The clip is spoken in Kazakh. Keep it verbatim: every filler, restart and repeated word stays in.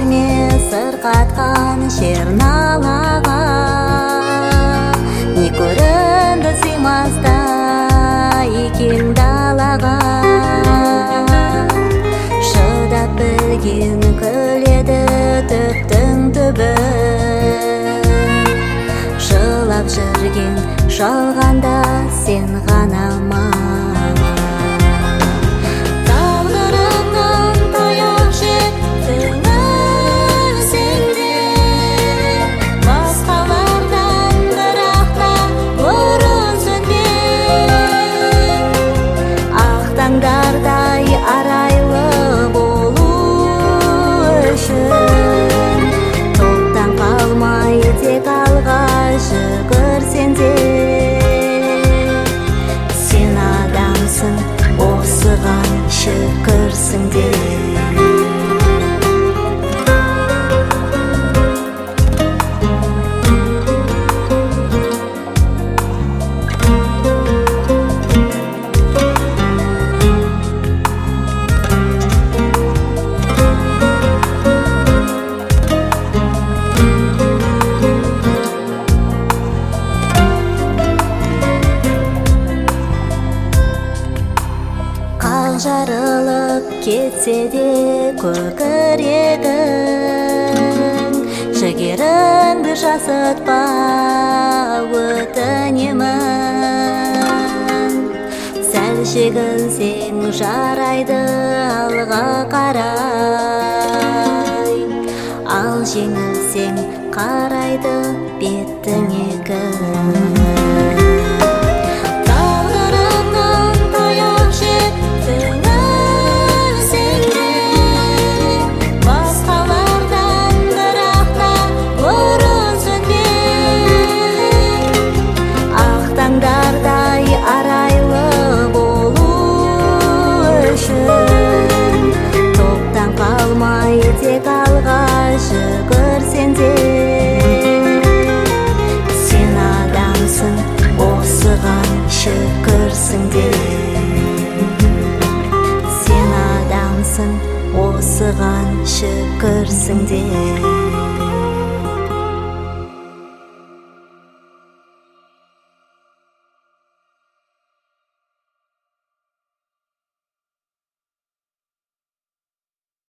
емес сырқатқан шерналаға, не көрінді сыймастай кең далаға. Шыдап білген күледі түптің түбі, жылап жүрген жалғанда сен ғана ма. Тағдырыңнан таяқ жеп түңілсең де, басқалардан бірақ та нұрың сөнбек. Ақ таңдардай арайлы болу үшін топтан қалмай тек алға жүгірсең де, сен адамсың, осыған шүкірсің де. Жарылып кетсе де көкірегің, жігеріңді жасытпа өтінемін. Сәл шегінсең жарайды алға қарай, ал жеңілсең қарайды беттің екі.